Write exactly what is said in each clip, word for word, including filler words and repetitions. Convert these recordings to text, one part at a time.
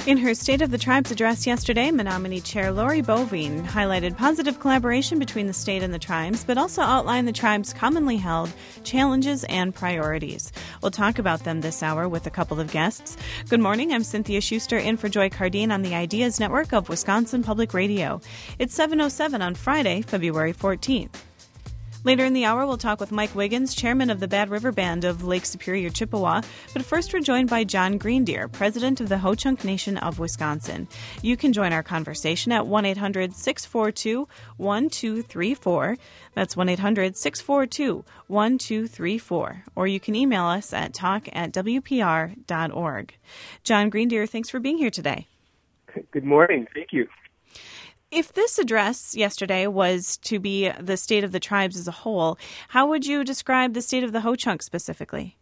In her State of the Tribes address yesterday, Menominee Chair Lori Boveen highlighted positive collaboration between the state and the tribes, but also outlined the tribe's commonly held challenges and priorities. We'll talk about them this hour with a couple of guests. Good morning, I'm Cynthia Schuster in for Joy Cardine on the Ideas Network of Wisconsin Public Radio. It's seven oh seven on Friday, February fourteenth. Later in the hour, we'll talk with Mike Wiggins, chairman of the Bad River Band of Lake Superior, Chippewa. But first, we're joined by John Greendeer, president of the Ho-Chunk Nation of Wisconsin. You can join our conversation at one eight hundred six four two one two three four. That's one eight hundred six four two one two three four. Or you can email us at talk at w p r dot org. John Greendeer, thanks for being here today. Good morning. Thank you. If this address yesterday was to be the state of the tribes as a whole, how would you describe the state of the Ho-Chunk specifically?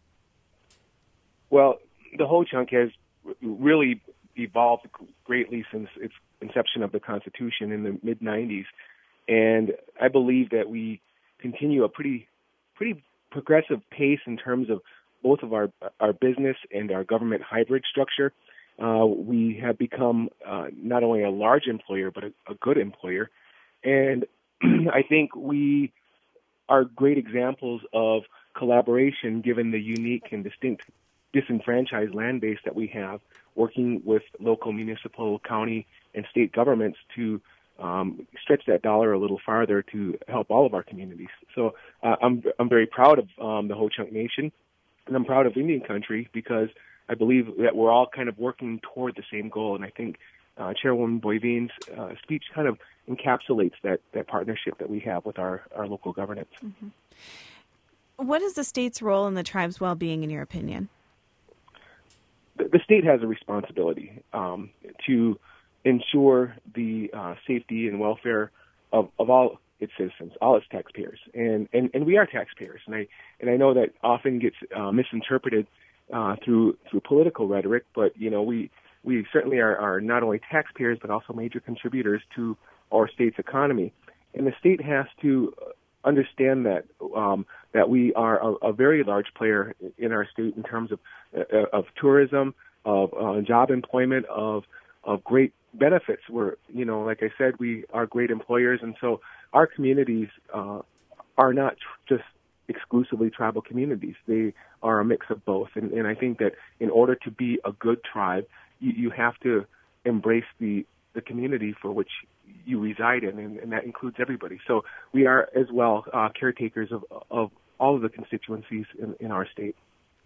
Well, the Ho-Chunk has really evolved greatly since its inception of the Constitution in the mid nineties, and I believe that we continue a pretty, pretty progressive pace in terms of both of our our business and our government hybrid structure. Uh, we have become uh, not only a large employer, but a, a good employer. And I think we are great examples of collaboration given the unique and distinct disenfranchised land base that we have, working with local, municipal, county, and state governments to um, stretch that dollar a little farther to help all of our communities. So uh, I'm, I'm very proud of um, the Ho-Chunk Nation, and I'm proud of Indian Country because I believe that we're all kind of working toward the same goal, and I think uh, Chairwoman Boveen's uh, speech kind of encapsulates that, that partnership that we have with our, our local governance. Mm-hmm. What is the state's role in the tribe's well-being, in your opinion? The, the state has a responsibility um, to ensure the uh, safety and welfare of, of all its citizens, all its taxpayers, and, and, and we are taxpayers, and I and I know that often gets uh, misinterpreted Uh, through through political rhetoric, but you know we we certainly are, are not only taxpayers but also major contributors to our state's economy, and the state has to understand that um, that we are a, a very large player in our state in terms of uh, of tourism, of uh, job employment, of of great benefits. We're you know like I said, we are great employers, and so our communities uh, are not tr- just exclusively tribal communities. They are a mix of both. And, and I think that in order to be a good tribe, you, you have to embrace the, the community for which you reside in, and, and that includes everybody. So we are as well uh, caretakers of, of all of the constituencies in, in our state.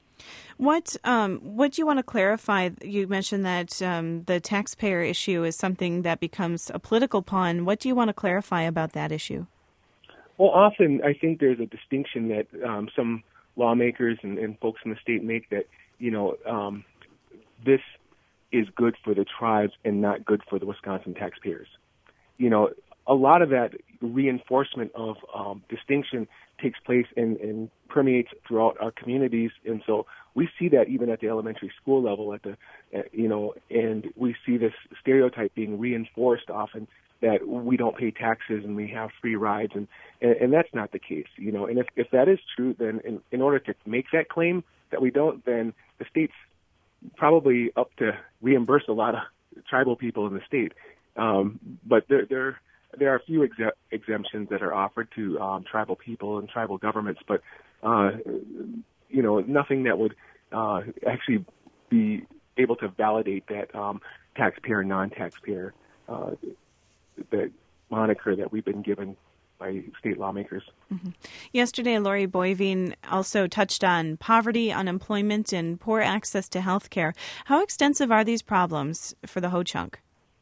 What um, what do you want to clarify? You mentioned that um, the taxpayer issue is something that becomes a political pawn. What do you want to clarify about that issue? Well, often I think there's a distinction that um, some lawmakers and, and folks in the state make that, you know, um, this is good for the tribes and not good for the Wisconsin taxpayers. You know, a lot of that reinforcement of um, distinction takes place and, and permeates throughout our communities, and so we see that even at the elementary school level, at the, uh, you know, and we see this stereotype being reinforced often that we don't pay taxes and we have free rides, and, and, and that's not the case, you know. And if, if that is true, then in, in order to make that claim that we don't, then the state's probably up to reimburse a lot of tribal people in the state. Um, but there, there, there are a few exe- exemptions that are offered to um, tribal people and tribal governments, but, uh, you know, nothing that would uh, actually be able to validate that um, taxpayer, non-taxpayer uh the moniker that we've been given by state lawmakers. Mm-hmm. Yesterday, Lori Boveen also touched on poverty, unemployment, and poor access to health care. How extensive are these problems for the Ho-Chunk?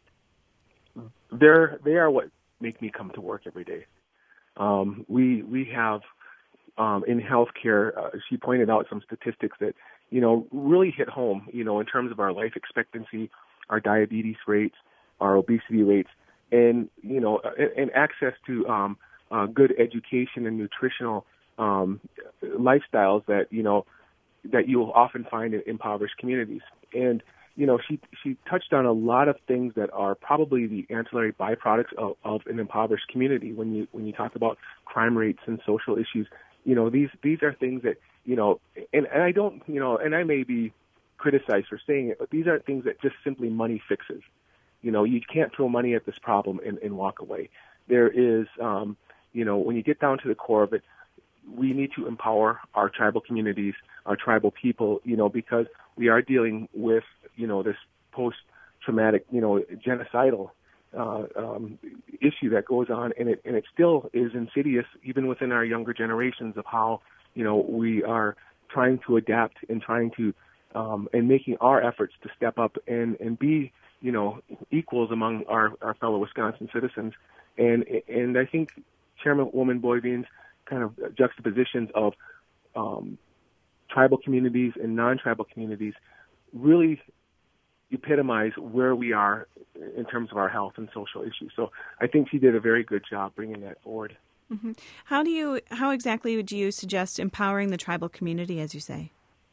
They're, they are what make me come to work every day. Um, we we have um, in healthcare, uh, she pointed out some statistics that, you know, really hit home, you know, in terms of our life expectancy, our diabetes rates, our obesity rates, and, you know, and access to um, uh, good education and nutritional um, lifestyles that, you know, that you'll often find in impoverished communities. And, you know, she she touched on a lot of things that are probably the ancillary byproducts of, of an impoverished community. When you when you talk about crime rates and social issues, you know, these these are things that, you know, and, and I don't, you know, and I may be criticized for saying it, but these aren't things that just simply money fixes. You know, you can't throw money at this problem and, and walk away. There is, um, you know, when you get down to the core of it, we need to empower our tribal communities, our tribal people, you know, because we are dealing with, you know, this post-traumatic, you know, genocidal uh, um, issue that goes on, and it and it still is insidious even within our younger generations of how, you know, we are trying to adapt and trying to um, and making our efforts to step up and, and be, you know, equals among our, our fellow Wisconsin citizens. And and I think Chairwoman Boiveen's kind of juxtapositions of um, tribal communities and non-tribal communities really epitomize where we are in terms of our health and social issues. So I think she did a very good job bringing that forward. Mm-hmm. How do you, how exactly would you suggest empowering the tribal community, as you say?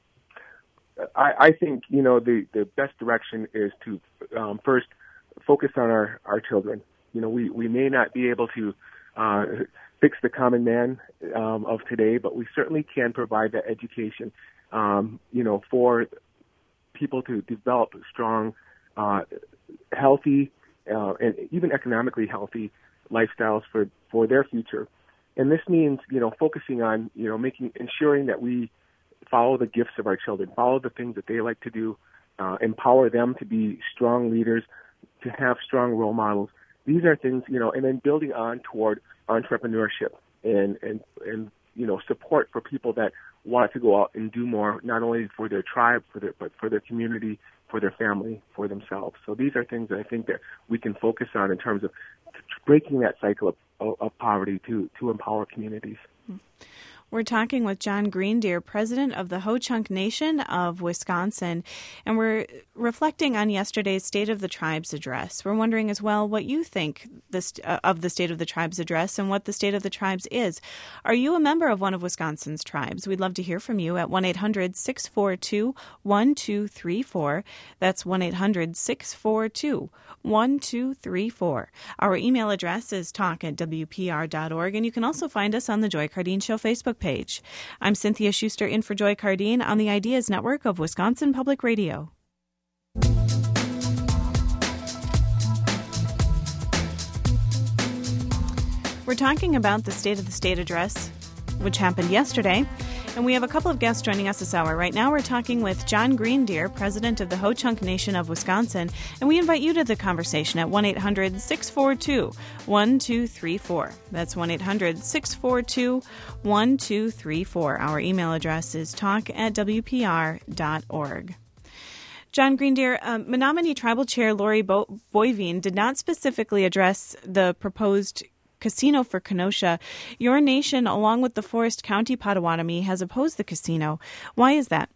I, I think, you know, the, the best direction is to um, first focus on our, our children. You know, we, we may not be able to uh, fix the common man um, of today, but we certainly can provide that education, um, you know, for people to develop strong, uh, healthy, uh, and even economically healthy lifestyles for, for their future. And this means, you know, focusing on, you know, making, ensuring that we follow the gifts of our children, follow the things that they like to do, uh, empower them to be strong leaders, to have strong role models. These are things, you know, and then building on toward entrepreneurship and, and, and, you know, support for people that want to go out and do more, not only for their tribe, for their, but for their community, for their family, for themselves. So these are things that I think that we can focus on in terms of breaking that cycle of, of, of poverty to, to empower communities. We're talking with John Greendeer, president of the Ho-Chunk Nation of Wisconsin, and we're reflecting on yesterday's State of the Tribes address. We're wondering as well what you think this, uh, of the State of the Tribes address and what the State of the Tribes is. Are you a member of one of Wisconsin's tribes? We'd love to hear from you at one eight hundred six four two one two three four. That's one eight hundred six four two one two three four. Our email address is talk at w p r dot org, and you can also find us on the Joy Cardeen Show Facebook page. I'm Cynthia Schuster in for Joy Cardeen on the Ideas Network of Wisconsin Public Radio. We're talking about the State of the State address, which happened yesterday, and we have a couple of guests joining us this hour. Right now we're talking with John Greendeer, president of the Ho-Chunk Nation of Wisconsin, and we invite you to the conversation at one eight hundred six four two one two three four. That's one eight hundred six four two one two three four. Our email address is talk at w p r dot org. John Greendeer, um, Menominee Tribal Chair Lori Bo- Boiveen did not specifically address the proposed casino for Kenosha. Your nation, along with the Forest County Potawatomi, has opposed the casino. Why is that?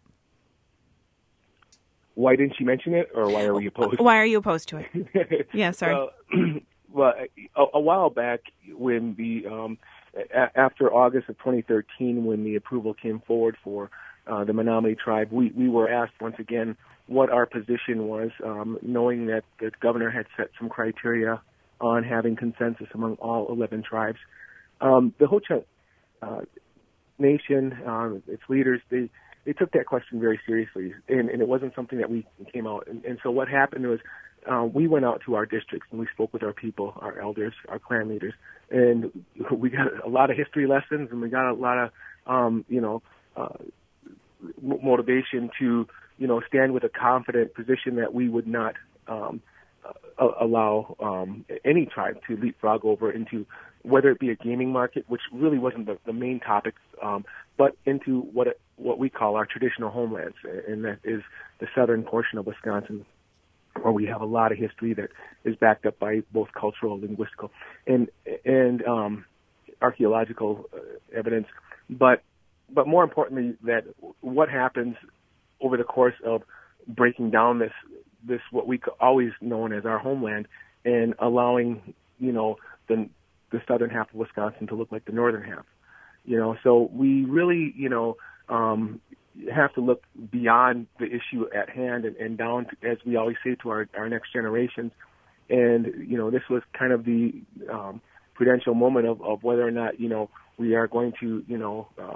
Why didn't she mention it, or why are we opposed? Why are you opposed to it? Yeah, sorry. Well, well a, a while back, when the um, a- after August of twenty thirteen, when the approval came forward for uh, the Menominee tribe, we, we were asked once again what our position was, um, knowing that the governor had set some criteria on having consensus among all eleven tribes. Um, the Ho-Chunk uh, Nation, uh, its leaders, they, they took that question very seriously, and, and it wasn't something that we came out. And, and so what happened was uh, we went out to our districts and we spoke with our people, our elders, our clan leaders, and we got a lot of history lessons, and we got a lot of, um, you know, uh, motivation to, you know, stand with a confident position that we would not um, Uh, allow um, any tribe to leapfrog over into, whether it be a gaming market, which really wasn't the, the main topic, um, but into what it, what we call our traditional homelands, and that is the southern portion of Wisconsin, where we have a lot of history that is backed up by both cultural, linguistical, and and um, archaeological uh, evidence. But but more importantly, that what happens over the course of breaking down this. this what we always known as our homeland, and allowing, you know, the the southern half of Wisconsin to look like the northern half. You know, so we really, you know, um, have to look beyond the issue at hand and, and down, to, as we always say, to our, our next generations. And, you know, this was kind of the um, prudential moment of, of whether or not, you know, we are going to, you know, um,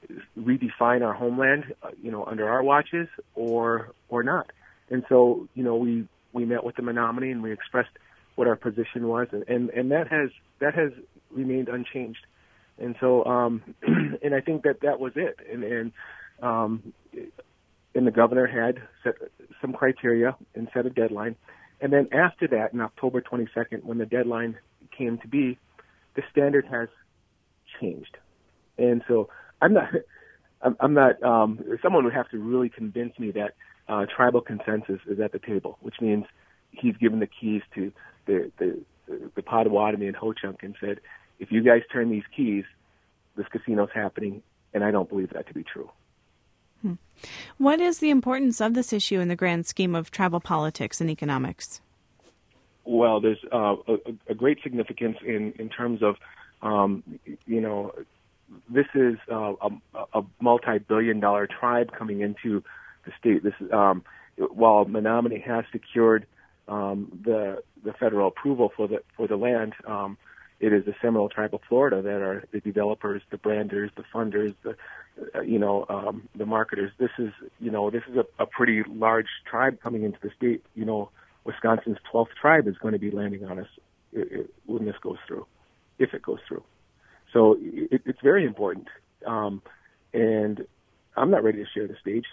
redefine our homeland, uh, you know, under our watches or or not. And so, you know, we, we met with the Menominee and we expressed what our position was, and, and, and that has that has remained unchanged. And so, um, and I think that that was it. And and, um, and the governor had set some criteria and set a deadline. And then after that, on October twenty-second, when the deadline came to be, the standard has changed. And so I'm not, I'm, I'm not, um, someone would have to really convince me that uh, tribal consensus is at the table, which means he's given the keys to the, the, the Potawatomi and Ho-Chunk and said, if you guys turn these keys, this casino's happening, and I don't believe that to be true. Hmm. What is the importance of this issue in the grand scheme of tribal politics and economics? Well, there's uh, a, a great significance in, in terms of, um, you know, this is uh, a, a multi-billion dollar tribe coming into the state. This is, um, while Menominee has secured um, the the federal approval for the for the land, um, it is the Seminole Tribe of Florida that are the developers, the branders, the funders, the uh, you know um, the marketers. This is you know this is a, a pretty large tribe coming into the state. You know, Wisconsin's twelfth tribe is going to be landing on us it, it, when this goes through, if it goes through. So it, it's very important, um, and I'm not ready to share the stage.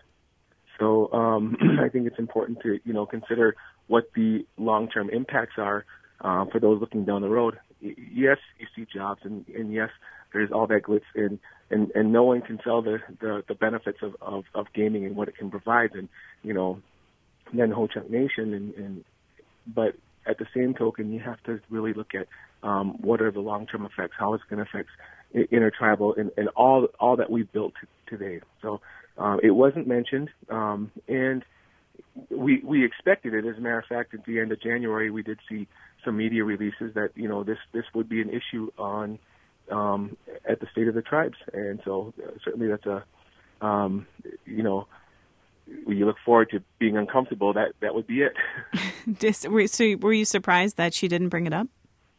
So um, I think it's important to you know consider what the long-term impacts are uh, for those looking down the road. Yes, you see jobs, and, and yes, there's all that glitz, and, and, and no one can sell the, the, the benefits of, of, of gaming and what it can provide, and you know, then Ho-Chunk Nation, and, and but at the same token, you have to really look at um, what are the long-term effects, how it's going to affect intertribal and, and all all that we've built t- today. So uh, it wasn't mentioned, um, and we we expected it. As a matter of fact, at the end of January, we did see some media releases that you know this this would be an issue on um, at the State of the Tribes, and so uh, certainly that's a um, you know. When you look forward to being uncomfortable, that, that would be it. So were you surprised that she didn't bring it up?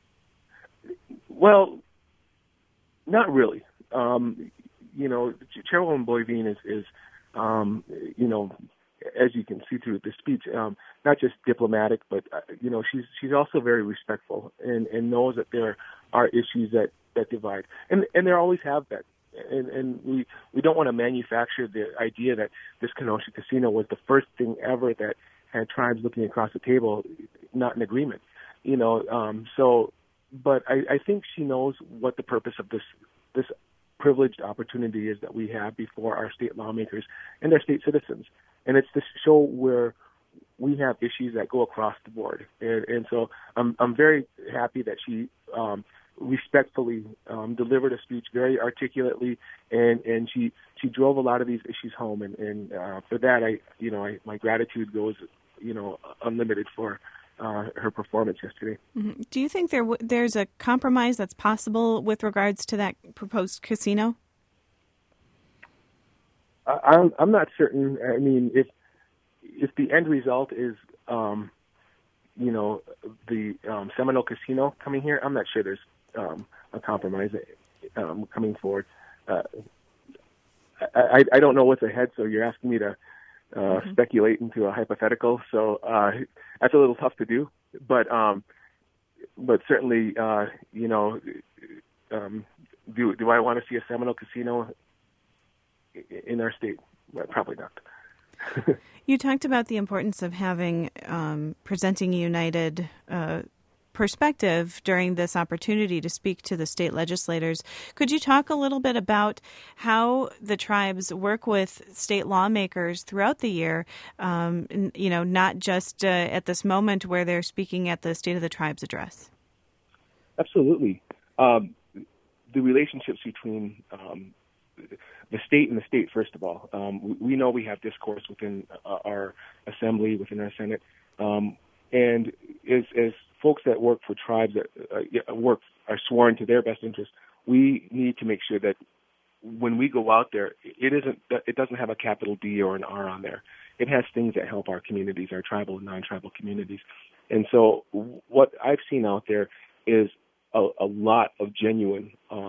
Well, not really. Um, you know, Chairwoman Boivin is, is um, you know, as you can see through the speech, um, not just diplomatic, but, uh, you know, she's she's also very respectful and, and knows that there are issues that, that divide. And, and there always have been. And, and we, we don't want to manufacture the idea that this Kenosha casino was the first thing ever that had tribes looking across the table, not in agreement. You know, um, so, but I, I think she knows what the purpose of this this privileged opportunity is that we have before our state lawmakers and their state citizens. And it's to show where we have issues that go across the board. And, and so I'm I'm very happy that she um, respectfully um, delivered a speech very articulately, and, and she she drove a lot of these issues home. And, and uh, for that, I you know I, my gratitude goes you know unlimited for uh, her performance yesterday. Mm-hmm. Do you think there w- there's a compromise that's possible with regards to that proposed casino? I, I'm I'm not certain. I mean, if if the end result is um, you know the um, Seminole Casino coming here, I'm not sure there's um, a compromise um, coming forward. Uh, I, I don't know what's ahead, so you're asking me to uh, mm-hmm. speculate into a hypothetical. So uh, that's a little tough to do, but um, but certainly, uh, you know, um, do do I want to see a Seminole Casino in our state? Well, probably not. You talked about the importance of having um, presenting a united uh, perspective during this opportunity to speak to the state legislators. Could you talk a little bit about how the tribes work with state lawmakers throughout the year, um, and, you know, not just uh, at this moment where they're speaking at the State of the Tribes address? Absolutely. Um, the relationships between um, the state and the state, first of all. Um, we, we know we have discourse within uh, our assembly, within our Senate, um, and as, as folks that work for tribes that uh, work are sworn to their best interest, we need to make sure that when we go out there, it isn't it doesn't have a capital D or an R on there. It has things that help our communities, our tribal and non-tribal communities. And so what I've seen out there is a, a lot of genuine um,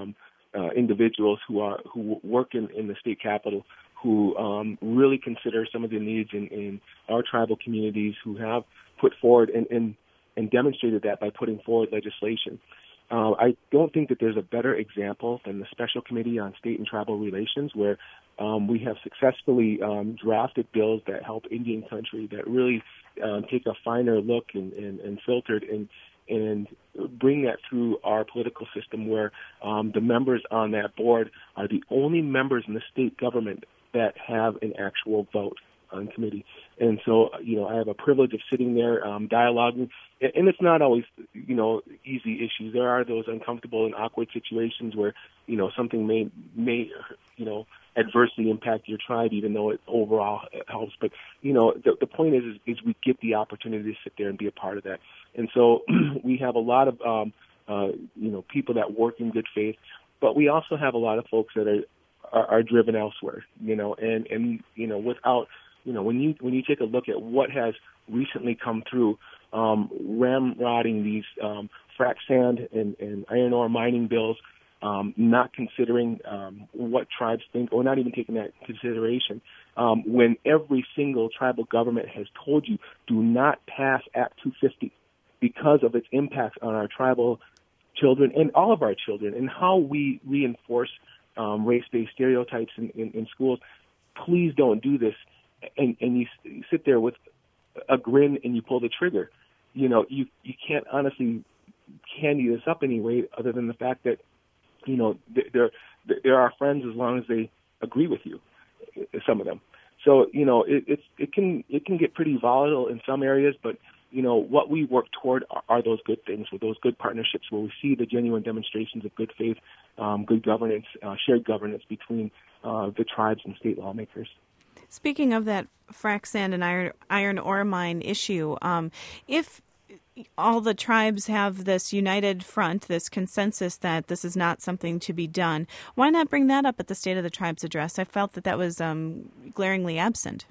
uh, individuals who are who work in, in the state capitol, who um, really consider some of the needs in, in our tribal communities, who have put forward and, and, and demonstrated that by putting forward legislation. Uh, I don't think that there's a better example than the Special Committee on State and Tribal Relations, where um, we have successfully um, drafted bills that help Indian country, that really um, take a finer look and, and, and filtered and and bring that through our political system, where um, the members on that board are the only members in the state government that have an actual vote on committee. And so, you know, I have a privilege of sitting there um, dialoguing, and it's not always, you know, easy issues. There are those uncomfortable and awkward situations where, you know, something may, may, you know, adversely impact your tribe, even though it overall helps. But, you know, the, the point is, is, is we get the opportunity to sit there and be a part of that. And so we have a lot of, um, uh, you know, people that work in good faith, but we also have a lot of folks that are, are, are driven elsewhere, you know, and, and, you know, without, you know, when you, when you take a look at what has recently come through, um, ramrodding these, um, frac sand and, and iron ore mining bills, um, not considering, um, what tribes think, or not even taking that into consideration, um, when every single tribal government has told you, do not pass Act two fifty because of its impacts on our tribal children and all of our children, and how we reinforce um, race-based stereotypes in, in, in schools. Please don't do this. And, and you, you sit there with a grin and you pull the trigger. You know, you, you can't honestly candy this up anyway, other than the fact that, you know, they're, they're our friends as long as they agree with you, some of them. So, you know, it, it's, it can, it can get pretty volatile in some areas, but, you know, what we work toward are, are those good things, with those good partnerships where we see the genuine demonstrations of good faith, um, good governance, uh, shared governance between uh, the tribes and state lawmakers. Speaking of that frac sand and iron, iron ore mine issue, um, if all the tribes have this united front, this consensus that this is not something to be done, why not bring that up at the State of the Tribes address? I felt that that was um, glaringly absent.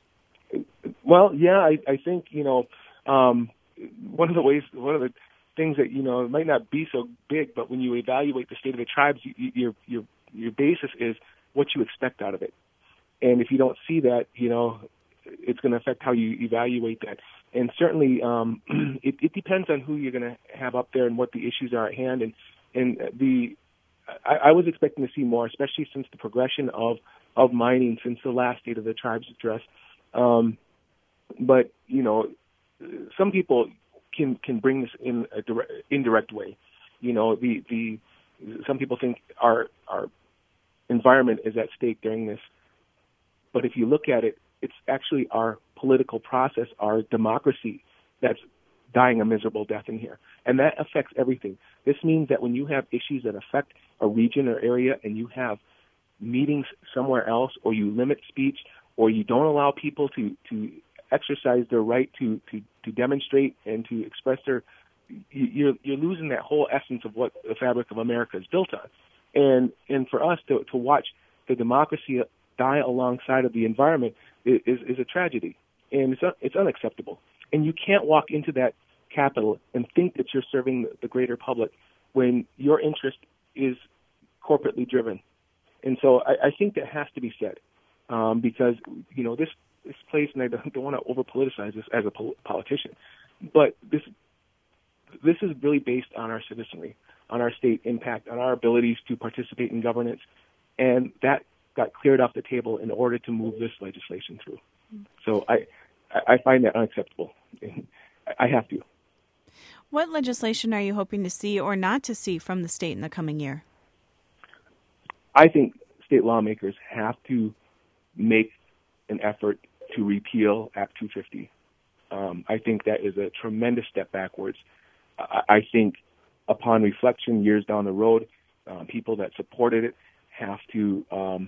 Well, yeah, I, I think, you know, um, one of the ways, one of the things that, you know, it might not be so big, but when you evaluate the State of the Tribes, you, your your your basis is what you expect out of it. And if you don't see that, you know, it's going to affect how you evaluate that. And certainly, um, it, it depends on who you're going to have up there and what the issues are at hand. And and the I, I was expecting to see more, especially since the progression of of mining since the last State of the Tribes address. Um, but you know, some people can can bring this in a direct, indirect way. You know, the the some people think our our environment is at stake during this. But if you look at it, it's actually our political process, our democracy, that's dying a miserable death in here. And that affects everything. This means that when you have issues that affect a region or area, and you have meetings somewhere else, or you limit speech, or you don't allow people to, to exercise their right to, to, to demonstrate and to express their, you're, you're losing that whole essence of what the fabric of America is built on. And, and for us to, to watch the democracy die alongside of the environment is, is a tragedy, and it's, it's unacceptable. And you can't walk into that capital and think that you're serving the greater public when your interest is corporately driven. And so I, I think that has to be said, um, because, you know, this, this place, and I don't, don't want to over-politicize this as a pol- politician, but this this is really based on our citizenry, on our state impact, on our abilities to participate in governance, and that got cleared off the table in order to move this legislation through. So I, I find that unacceptable. I have to. What legislation are you hoping to see or not to see from the state in the coming year? I think state lawmakers have to make an effort to repeal Act two fifty. Um, I think that is a tremendous step backwards. I, I think upon reflection, years down the road, uh, people that supported it have to um,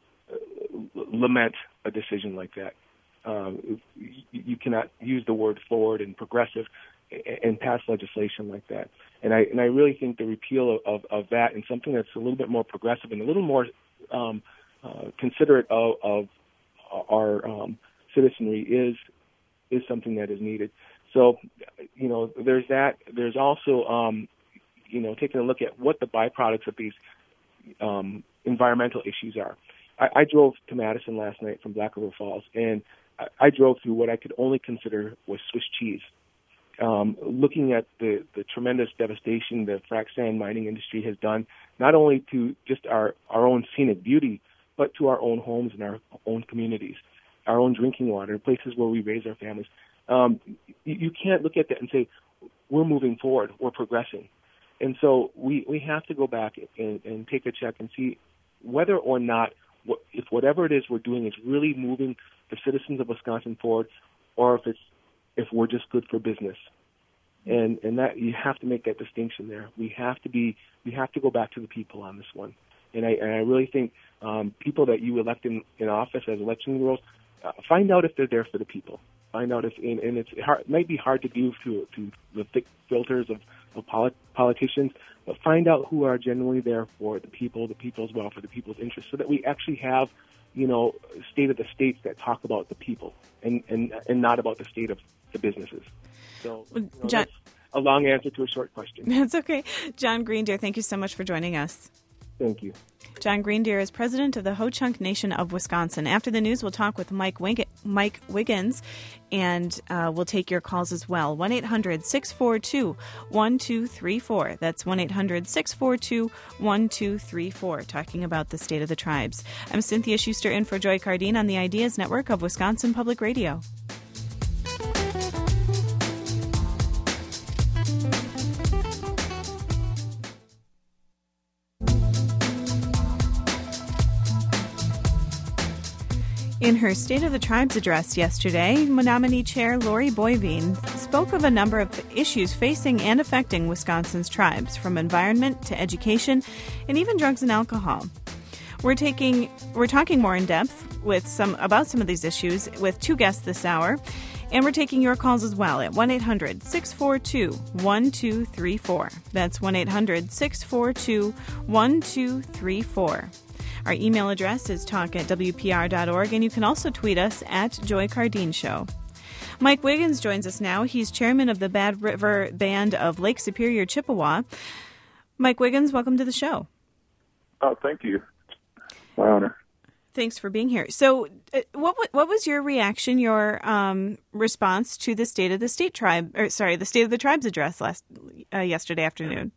lament a decision like that. Um, you cannot use the word forward and progressive and pass legislation like that. And I and I really think the repeal of, of, of that, and something that's a little bit more progressive and a little more um, uh, considerate of, of our um, citizenry is is something that is needed. So, you know, there's that. There's also, um, you know, taking a look at what the byproducts of these um, environmental issues are. I, I drove to Madison last night from Black River Falls, and I, I drove through what I could only consider was Swiss cheese. Um, looking at the, the tremendous devastation the frac sand mining industry has done, not only to just our, our own scenic beauty, but to our own homes and our own communities, our own drinking water, places where we raise our families. Um, you, you can't look at that and say, we're moving forward, we're progressing. And so we, we have to go back and, and take a check and see whether or not, what, if whatever it is we're doing is really moving the citizens of Wisconsin forward, or if it's if we're just good for business. And and that you have to make that distinction there. We have to be we have to go back to the people on this one. And I and I really think um, people that you elect in, in office as election rules, uh, find out if they're there for the people. Find out if and, and it's hard, it might be hard to do through to the thick filters of, of polit- politicians, but find out who are genuinely there for the people, the people's welfare, the people's interests, so that we actually have, you know, state of the states that talk about the people and and and not about the state of the businesses. So, you know, John, that's a long answer to a short question. That's okay. John Greendeer, thank you so much for joining us. Thank you. John Greendeer is president of the Ho-Chunk Nation of Wisconsin. After the news, we'll talk with Mike Wig- Mike Wiggins, and uh, we'll take your calls as well. one eight hundred six four two one two three four. That's one eight hundred six four two one two three four, talking about the state of the tribes. I'm Cynthia Schuster in for Joy Cardine on the Ideas Network of Wisconsin Public Radio. In her State of the Tribes address yesterday, Menominee Chair Lori Boivin spoke of a number of issues facing and affecting Wisconsin's tribes, from environment to education and even drugs and alcohol. We're taking we're talking more in depth with some about some of these issues with two guests this hour, and we're taking your calls as well at one eight hundred six four two one two three four. That's one eight hundred six four two one two three four. Our email address is talk at w p r dot org, and you can also tweet us at Joy Cardine Show. Mike Wiggins joins us now. He's chairman of the Bad River Band of Lake Superior, Chippewa. Mike Wiggins, welcome to the show. Oh, thank you. My honor. Thanks for being here. So uh, what what was your reaction, your um, response to the State of the State Tribe, or sorry, the State of the Tribes address last uh, yesterday afternoon?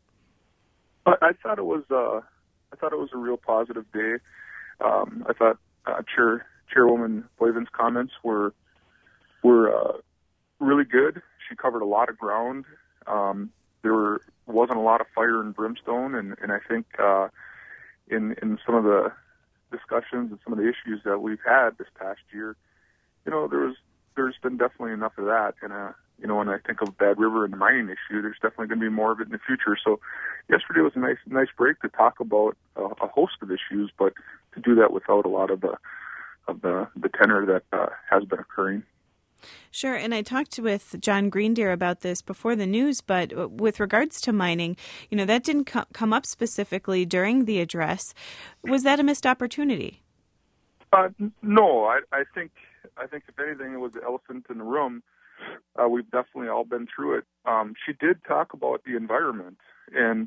I, I thought it was uh, I thought it was a real positive day. Um, I thought uh, Chair Chairwoman Boivin's comments were were uh, really good. She covered a lot of ground. Um, there were, wasn't a lot of fire and brimstone, and, and I think uh, in in some of the discussions and some of the issues that we've had this past year, you know, there was there's been definitely enough of that. And uh, you know, when I think of Bad River and the mining issue, there's definitely going to be more of it in the future. So yesterday was a nice nice break to talk about a, a host of issues, but to do that without a lot of the of the the tenor that uh, has been occurring. Sure, and I talked with John Greendeer about this before the news, but with regards to mining, you know, that didn't co- come up specifically during the address. Was that a missed opportunity? Uh, no, I, I think I think if anything, it was the elephant in the room. Uh, we've definitely all been through it. Um, she did talk about the environment, and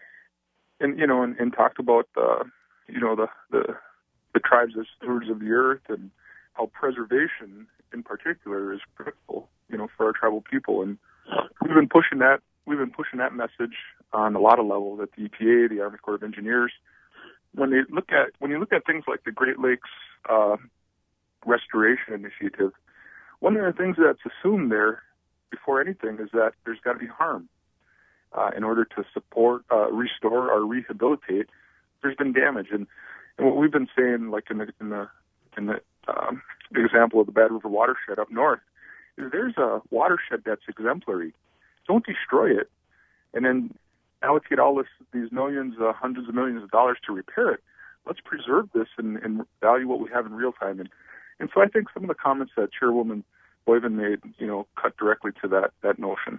and you know, and, and talked about the you know the, the the tribes as stewards of the earth, and how preservation in particular is critical, you know, for our tribal people. And we've been pushing that, we've been pushing that message on a lot of levels at the E P A, the Army Corps of Engineers. When they look at, when you look at things like the Great Lakes uh, Restoration Initiative, one of the things that's assumed there before anything is that there's got to be harm uh, in order to support, uh, restore, or rehabilitate. There's been damage, and, and what we've been saying, like in the in the in the um, example of the Bad River watershed up north, is there's a watershed that's exemplary. Don't destroy it, and then allocate all this, these millions, uh, hundreds of millions of dollars to repair it. Let's preserve this and, and value what we have in real time. And, and so I think some of the comments that Chairwoman Boivin made, you know, cut directly to that, that notion.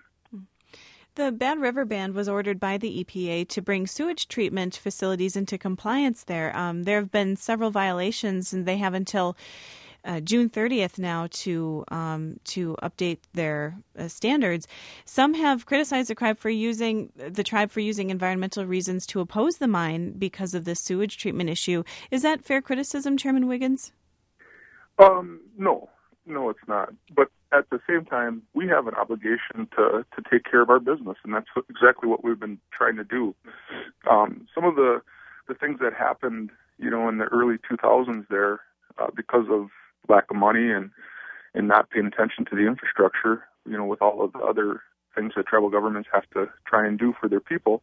The Bad River Band was ordered by the E P A to bring sewage treatment facilities into compliance there. Um, there have been several violations, and they have until uh, June thirtieth now to um, to update their uh, standards. Some have criticized the tribe for using the tribe for using environmental reasons to oppose the mine because of the sewage treatment issue. Is that fair criticism, Chairman Wiggins? Um, no, no, it's not. But at the same time, we have an obligation to, to take care of our business, and that's what, exactly what we've been trying to do. Um, some of the, the things that happened, you know, in the early two thousands there, uh, because of lack of money and, and not paying attention to the infrastructure, you know, with all of the other things that tribal governments have to try and do for their people,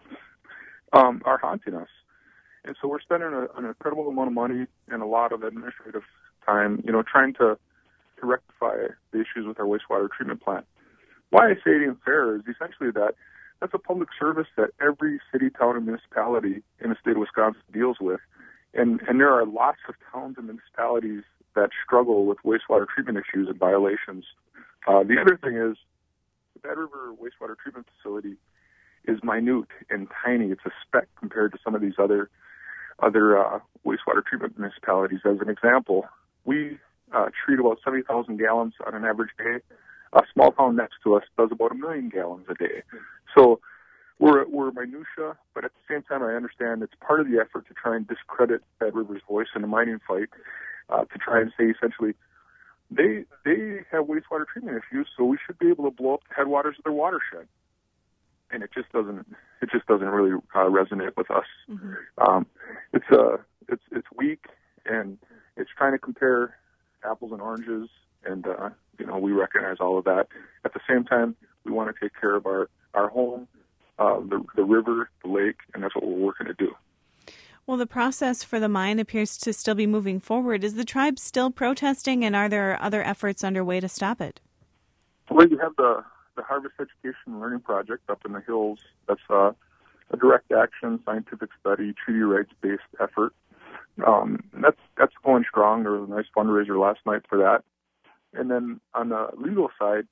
um, are haunting us. And so we're spending a, an incredible amount of money and a lot of administrative time, you know, trying to, to rectify the issues with our wastewater treatment plant. Why I say it ain't fair is essentially that that's a public service that every city, town, and municipality in the state of Wisconsin deals with. And, and there are lots of towns and municipalities that struggle with wastewater treatment issues and violations. Uh, the other thing is the Bad River wastewater treatment facility is minute and tiny. It's a speck compared to some of these other other uh, wastewater treatment municipalities. As an example, we uh, treat about seventy thousand gallons on an average day. A small town next to us does about a million gallons a day. So we're we're minutia, but at the same time, I understand it's part of the effort to try and discredit Bad River's voice in the mining fight, uh, to try and say essentially they they have wastewater treatment issues, so we should be able to blow up the headwaters of their watershed. And it just doesn't it just doesn't really uh, resonate with us. Mm-hmm. Um, it's uh it's it's weak, and it's trying to compare apples and oranges, and uh, you know, we recognize all of that. At the same time, we want to take care of our our home, uh, the the river, the lake, and that's what we're working to do. Well, the process for the mine appears to still be moving forward. Is the tribe still protesting, and are there other efforts underway to stop it? Well, you have the the Harvest Education and Learning Project up in the hills. That's uh, a direct action, scientific study, treaty rights-based effort. Um, that's that's going strong. There was a nice fundraiser last night for that. And then on the legal side,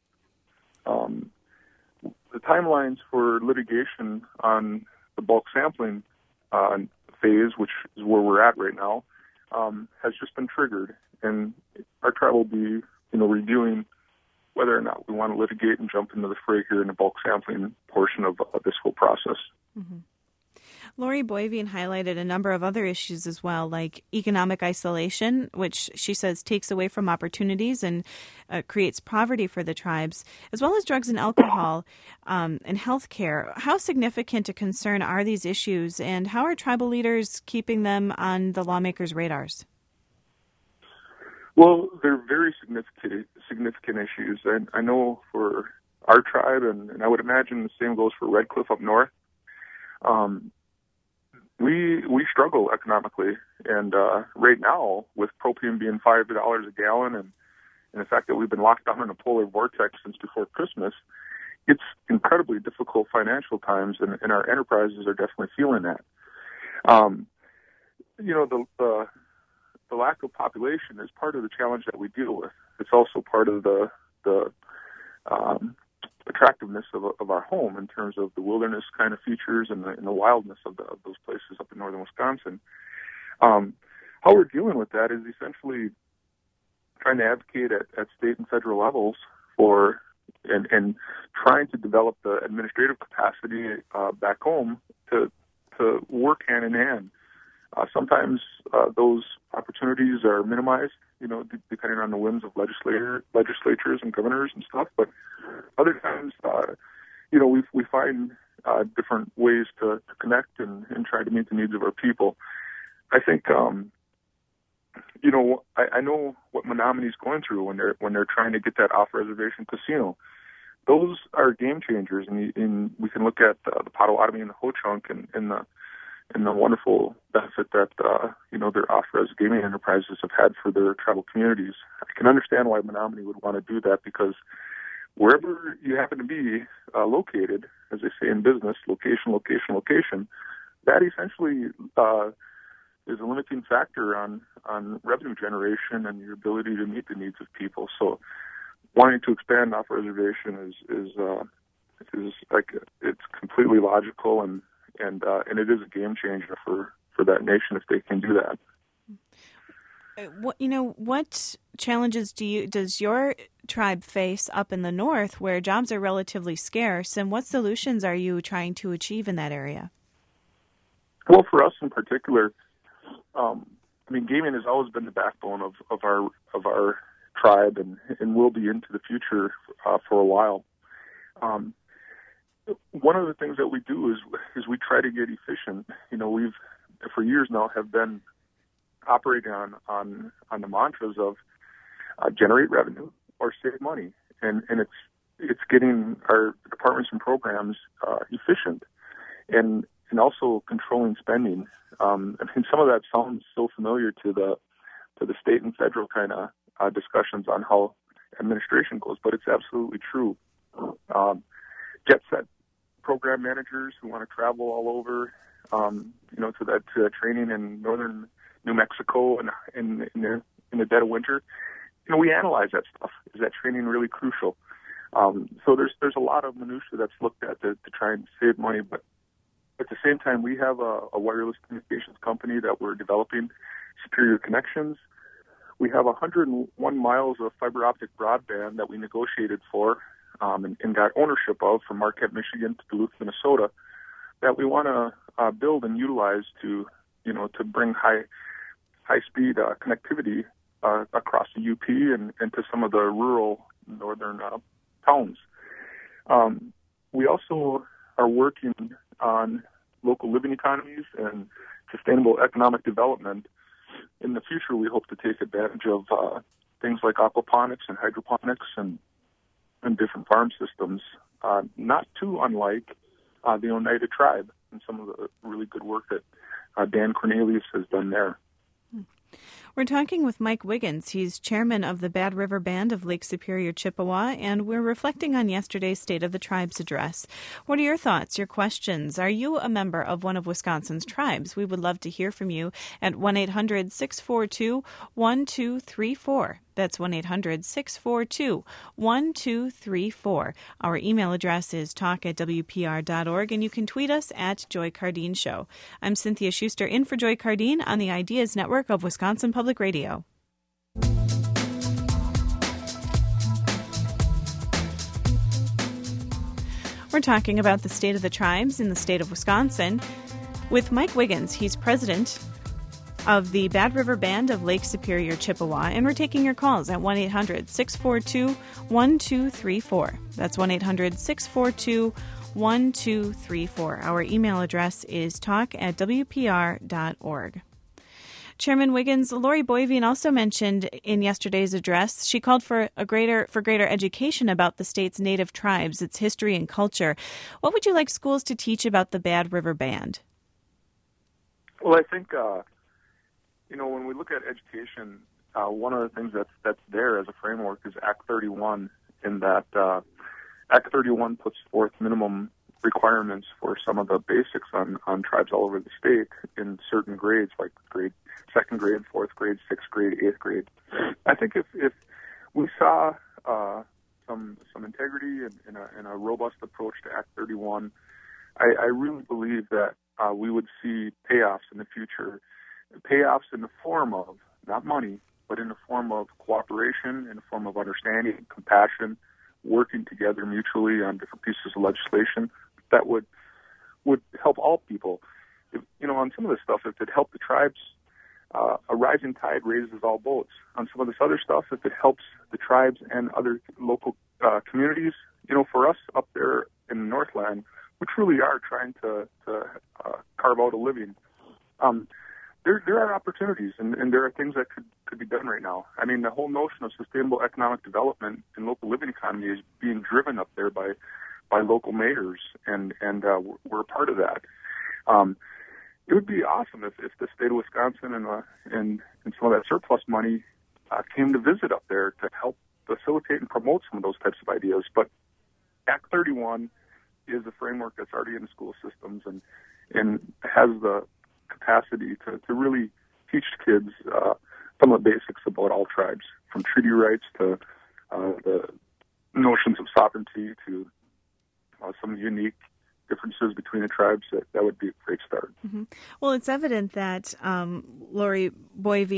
um, the timelines for litigation on the bulk sampling uh, phase, which is where we're at right now, um, has just been triggered. And our tribe will be, you know, reviewing whether or not we want to litigate and jump into the fray here in the bulk sampling portion of uh, this whole process. Mm-hmm. Lori Boivin highlighted a number of other issues as well, like economic isolation, which she says takes away from opportunities and uh, creates poverty for the tribes, as well as drugs and alcohol um, and health care. How significant a concern are these issues, and how are tribal leaders keeping them on the lawmakers' radars? Well, they're very significant significant issues. And I know for our tribe, and, and I would imagine the same goes for Red Cliff up north, um, we we struggle economically. And uh, right now, with propane being five dollars a gallon and, and the fact that we've been locked down in a polar vortex since before Christmas, it's incredibly difficult financial times, and, and our enterprises are definitely feeling that. Um, you know, the... the The lack of population is part of the challenge that we deal with. It's also part of the the um, attractiveness of, of our home in terms of the wilderness kind of features and the, and the wildness of, the, of those places up in northern Wisconsin. Um, how we're dealing with that is essentially trying to advocate at, at state and federal levels for and, and trying to develop the administrative capacity uh, back home to to work hand in hand. Uh, sometimes uh, those opportunities are minimized, you know, d- depending on the whims of legislator, legislatures and governors and stuff. But other times, uh, you know, we we find uh, different ways to, to connect and, and try to meet the needs of our people. I think, um, you know, I, I know what Menominee is going through when they're when they're trying to get that off-reservation casino. Those are game changers, and, and we can look at uh, the Potawatomi and the Ho-Chunk and, and the and the wonderful benefit that, uh, you know, their off-res gaming enterprises have had for their tribal communities. I can understand why Menominee would want to do that, because wherever you happen to be uh, located, as they say in business, location, location, location, that essentially uh, is a limiting factor on, on revenue generation and your ability to meet the needs of people. So wanting to expand off-reservation is, is, uh, is like, it's completely logical, and And uh, and it is a game changer for, for that nation if they can do that. What you know, what challenges do you does your tribe face up in the north where jobs are relatively scarce, and what solutions are you trying to achieve in that area? Well, for us in particular, um, I mean, gaming has always been the backbone of, of our of our tribe, and, and will be into the future uh, for a while. Um, one of the things that we do is is we try to get efficient. You know, we've for years now have been operating on on, on the mantras of uh, generate revenue or save money, and and it's it's getting our departments and programs uh, efficient, and and also controlling spending. Um, I mean, some of that sounds so familiar to the to the state and federal kind of uh, discussions on how administration goes, but it's absolutely true. Um, jet set program managers who want to travel all over, um, you know, to that to training in northern New Mexico and in, in the in the dead of winter. You know, we analyze that stuff. Is that training really crucial? Um, so there's there's a lot of minutia that's looked at to, to try and save money, but at the same time, we have a, a wireless communications company that we're developing, Superior Connections. We have one hundred one miles of fiber optic broadband that we negotiated for um, and, and got ownership of from Marquette, Michigan to Duluth, Minnesota, that we want to uh, build and utilize to, you know, to bring high high speed uh, connectivity uh, across the U P and, and to some of the rural northern uh, towns. Um, we also are working on local living economies and sustainable economic development. In the future, we hope to take advantage of uh, things like aquaponics and hydroponics and, and different farm systems, uh, not too unlike uh, the Oneida tribe and some of the really good work that uh, Dan Cornelius has done there. We're talking with Mike Wiggins. He's chairman of the Bad River Band of Lake Superior, Chippewa, and we're reflecting on yesterday's State of the Tribes address. What are your thoughts, your questions? Are you a member of one of Wisconsin's tribes? We would love to hear from you at one eight hundred six four two one two three four. That's one eight hundred six four two one two three four. Our email address is talk at w p r dot org, and you can tweet us at Joy Cardine Show. I'm Cynthia Schuster in for Joy Cardine on the Ideas Network of Wisconsin Public Radio. We're talking about the state of the tribes in the state of Wisconsin with Mike Wiggins. He's president of the Bad River Band of Lake Superior, Chippewa, and we're taking your calls at one eight hundred six four two one two three four. That's one eight hundred six four two one two three four. Our email address is talk at w p r dot org. Chairman Wiggins, Lori Boivin also mentioned in yesterday's address, she called for a greater for greater education about the state's native tribes, its history and culture. What would you like schools to teach about the Bad River Band? Well, I think uh You know, when we look at education, uh, one of the things that's that's there as a framework is Act thirty-one, in that uh, Act thirty-one puts forth minimum requirements for some of the basics on, on tribes all over the state in certain grades, like grade second grade, fourth grade, sixth grade, eighth grade. I think if, if we saw uh, some some integrity and, and, a, and a robust approach to Act thirty-one, I, I really believe that uh, we would see payoffs in the future. Payoffs in the form of, not money, but in the form of cooperation, in the form of understanding, compassion, working together mutually on different pieces of legislation that would would help all people. If, you know, on some of this stuff, if it helped the tribes, uh, a rising tide raises all boats. On some of this other stuff, if it helps the tribes and other local uh, communities, you know, for us up there in the Northland, we truly are trying to, to uh, carve out a living. Um, There, there are opportunities, and, and there are things that could, could be done right now. I mean, the whole notion of sustainable economic development and local living economy is being driven up there by by local mayors, and and uh, we're a part of that. Um, it would be awesome if, if the state of Wisconsin and uh, and, and some of that surplus money uh, came to visit up there to help facilitate and promote some of those types of ideas. But Act thirty-one is a framework that's already in the school systems and and has the capacity to, to really teach kids uh, some of the basics about all tribes, from treaty rights to uh, the notions of sovereignty to uh, some unique differences between the tribes. That, that would be a great start. Mm-hmm. Well, it's evident that um, Lori Boivin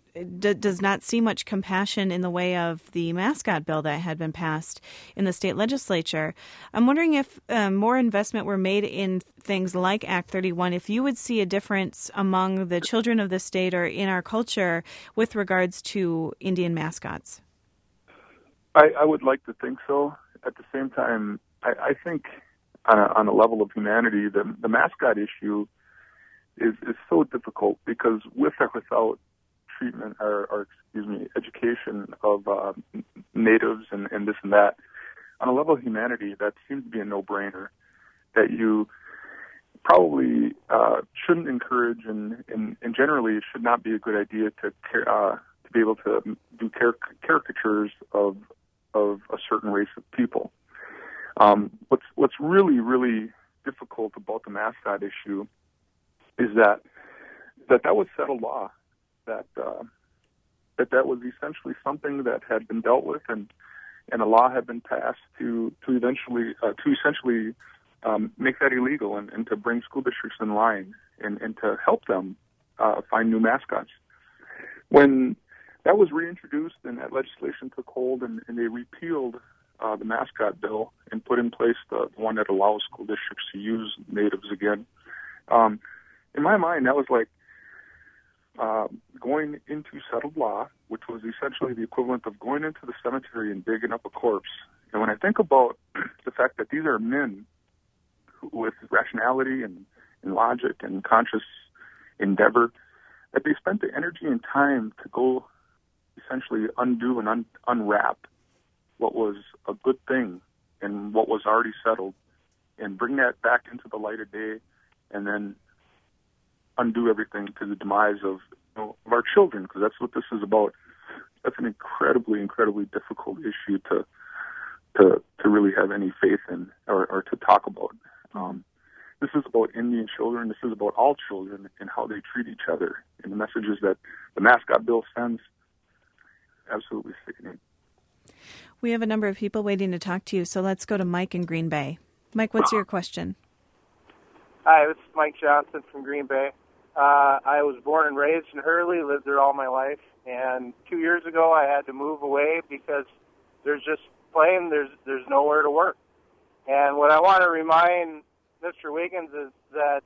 d- does not see much compassion in the way of the mascot bill that had been passed in the state legislature. I'm wondering if uh, more investment were made in things like Act thirty-one, if you would see a difference among the children of the state or in our culture with regards to Indian mascots. I, I would like to think so. At the same time, I, I think on a, on a level of humanity, the, the mascot issue is, is so difficult because with or without treatment or, or excuse me, education of uh, natives and, and this and that, on a level of humanity, that seems to be a no-brainer that you probably uh, shouldn't encourage and, and, and generally it should not be a good idea to uh, to be able to do car- caricatures of of a certain race of people. Um, what's what's really really difficult about the mascot issue is that that that was settled law, that uh, that that was essentially something that had been dealt with, and and a law had been passed to to eventually uh, to essentially um, make that illegal and, and to bring school districts in line and, and to help them uh, find new mascots. When that was reintroduced and that legislation took hold and, and they repealed uh, the mascot bill and put in place the one that allows school districts to use natives again. Um, in my mind, that was like uh, going into settled law, which was essentially the equivalent of going into the cemetery and digging up a corpse. And when I think about the fact that these are men with rationality and, and logic and conscious endeavor, that they spent the energy and time to go essentially undo and un- unwrap what was a good thing and what was already settled and bring that back into the light of day and then undo everything to the demise of, you know, of our children, because that's what this is about. That's an incredibly, incredibly difficult issue to to to really have any faith in or, or to talk about. Um, this is about Indian children. This is about all children and how they treat each other. And the messages that the mascot bill sends, absolutely sickening. We have a number of people waiting to talk to you, so let's go to Mike in Green Bay. Mike, what's your question? Hi, this is Mike Johnson from Green Bay. Uh, I was born and raised in Hurley, lived there all my life, and two years ago I had to move away because there's just plain, there's there's nowhere to work. And what I want to remind Mister Wiggins is that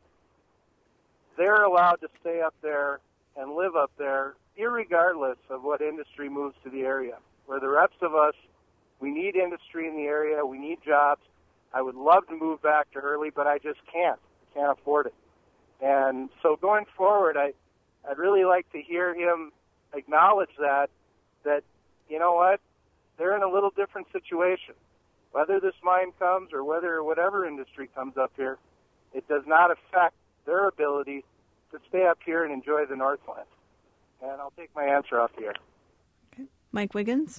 they're allowed to stay up there and live up there irregardless of what industry moves to the area. Where the rest of us, we need industry in the area, we need jobs. I would love to move back to Hurley, but I just can't. I can't afford it. And so going forward, I, I'd really like to hear him acknowledge that, that, you know what, they're in a little different situation. Whether this mine comes or whether whatever industry comes up here, it does not affect their ability to stay up here and enjoy the Northland. And I'll take my answer off the air. Okay. Mike Wiggins?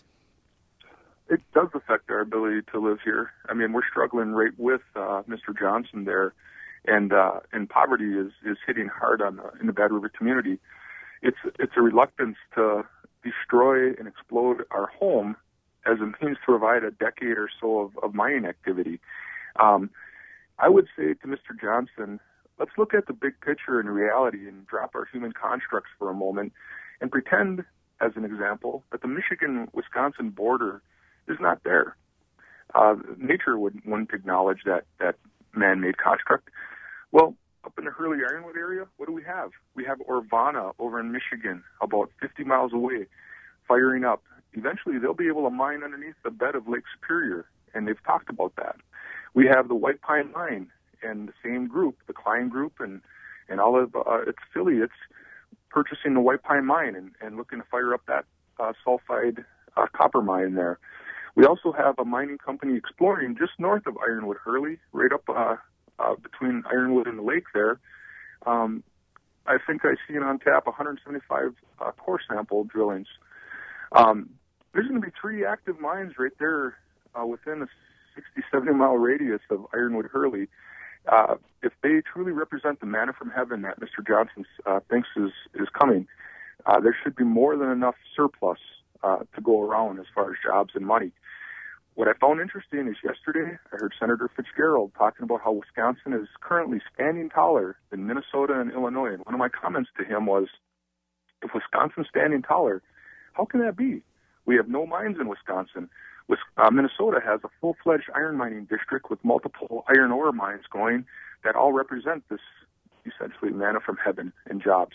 It does affect our ability to live here. I mean, we're struggling right with uh, Mister Johnson there, and uh, and poverty is, is hitting hard on the, in the Bad River community. It's it's a reluctance to destroy and explode our home as a means to provide a decade or so of, of mining activity. Um, I would say to Mister Johnson, let's look at the big picture and reality and drop our human constructs for a moment and pretend, as an example, that the Michigan-Wisconsin border is not there. Uh, nature would, wouldn't acknowledge that, that man-made construct. Well, up in the Hurley Ironwood area, what do we have? We have Orvana over in Michigan, about fifty miles away, firing up. Eventually, they'll be able to mine underneath the bed of Lake Superior, and they've talked about that. We have the White Pine Mine, and the same group, the Klein Group, and, and all of uh, its affiliates purchasing the White Pine Mine and, and looking to fire up that uh, sulfide uh, copper mine there. We also have a mining company exploring just north of Ironwood, Hurley, right up uh, uh, between Ironwood and the lake there. Um, I think I see it on tap, one hundred seventy-five uh, core sample drillings. Um, there's going to be three active mines right there uh, within a sixty, seventy mile radius of Ironwood, Hurley. Uh, if they truly represent the manna from heaven that Mister Johnson uh, thinks is, is coming, uh, there should be more than enough surplus uh, to go around as far as jobs and money. What I found interesting is yesterday I heard Senator Fitzgerald talking about how Wisconsin is currently standing taller than Minnesota and Illinois. And one of my comments to him was, Wisconsin standing taller. How can that be? We have no mines in Wisconsin. Uh, Minnesota has a full-fledged iron mining district with multiple iron ore mines going that all represent this essentially manna from heaven and jobs.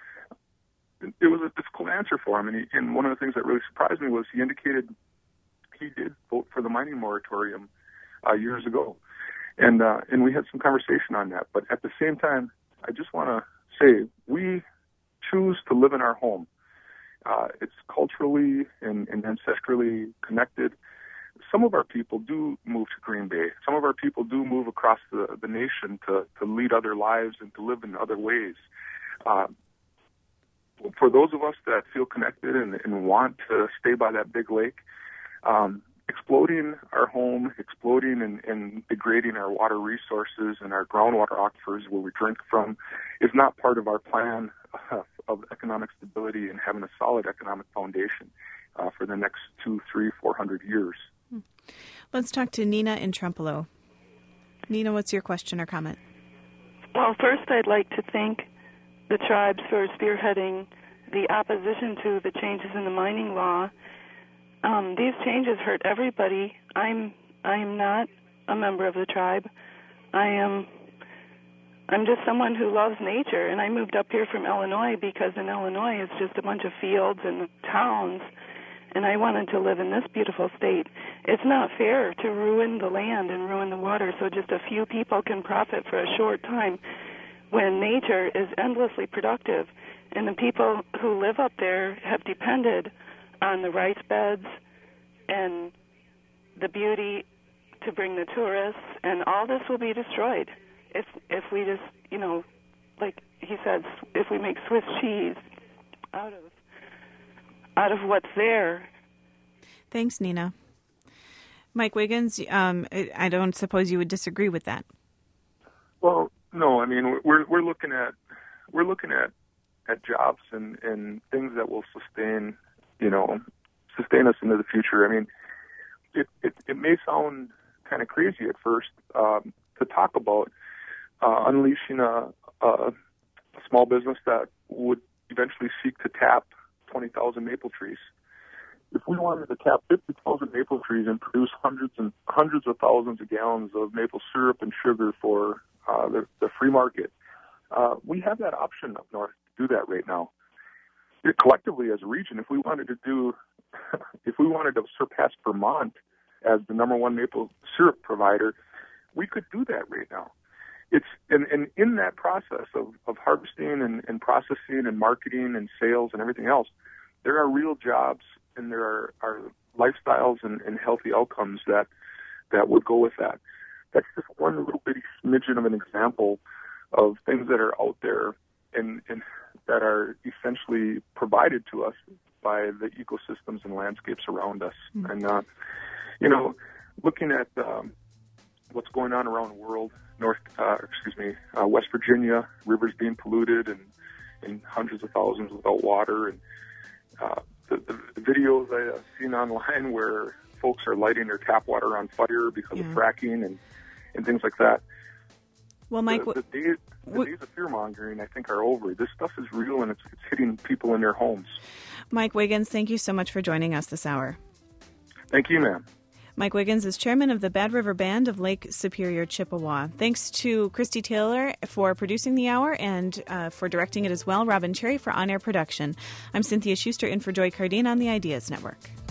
It was a difficult answer for him, and, he, and one of the things that really surprised me was he indicated he did vote for the mining moratorium uh, years ago, and uh, and we had some conversation on that. But at the same time, I just want to say we choose to live in our home. Uh, it's culturally and, and ancestrally connected. Some of our people do move to Green Bay. Some of our people do move across the, the nation to, to lead other lives and to live in other ways. Uh, for those of us that feel connected and, and want to stay by that big lake, um, exploding our home, exploding and, and degrading our water resources and our groundwater aquifers where we drink from is not part of our plan uh, of economic stability and having a solid economic foundation uh, for the next two, three, four hundred years. Let's talk to Nina in Trempealeau. Nina, what's your question or comment? Well, first I'd like to thank the tribes for spearheading the opposition to the changes in the mining law. Um, these changes hurt everybody. I'm I'm not a member of the tribe. I am I'm just someone who loves nature, and I moved up here from Illinois because in Illinois it's just a bunch of fields and towns, and I wanted to live in this beautiful state. It's not fair to ruin the land and ruin the water so just a few people can profit for a short time when nature is endlessly productive. And the people who live up there have depended on the rice beds and the beauty to bring the tourists, and all this will be destroyed if if we just, you know, like he said, if we make Swiss cheese out of out of what's there. Thanks, Nina. Mike Wiggins, um, I don't suppose you would disagree with that. Well, no. I mean, we're we're looking at we're looking at, at jobs and, and things that will sustain, you know, sustain us into the future. I mean, it it, it may sound kind of crazy at first um, to talk about uh, unleashing a, a a small business that would eventually seek to tap twenty thousand maple trees. If we wanted to tap fifty thousand maple trees and produce hundreds and hundreds of thousands of gallons of maple syrup and sugar for uh, the, the free market, uh, we have that option up north to do that right now. It, collectively, as a region, if we wanted to do, if we wanted to surpass Vermont as the number one maple syrup provider, we could do that right now. It's and, and in that process of, of harvesting and, and processing and marketing and sales and everything else, there are real jobs and there are, are lifestyles and, and healthy outcomes that that would go with that. That's just one little bitty smidgen of an example of things that are out there and, and that are essentially provided to us by the ecosystems and landscapes around us. Mm-hmm. And, uh, you know, looking at um, what's going on around the world, North, uh, excuse me, uh, West Virginia, rivers being polluted and, and hundreds of thousands without water, and uh, the, the, the videos I've seen online where folks are lighting their tap water on fire because yeah. of fracking and, and things like that. Well, Mike, the, the, days, the days of fear-mongering, I think, are over. This stuff is real, and it's, it's hitting people in their homes. Mike Wiggins, thank you so much for joining us this hour. Thank you, ma'am. Mike Wiggins is chairman of the Bad River Band of Lake Superior, Chippewa. Thanks to Christy Taylor for producing the hour and uh, for directing it as well. Robin Cherry for on-air production. I'm Cynthia Schuster in for Joy Cardine on the Ideas Network.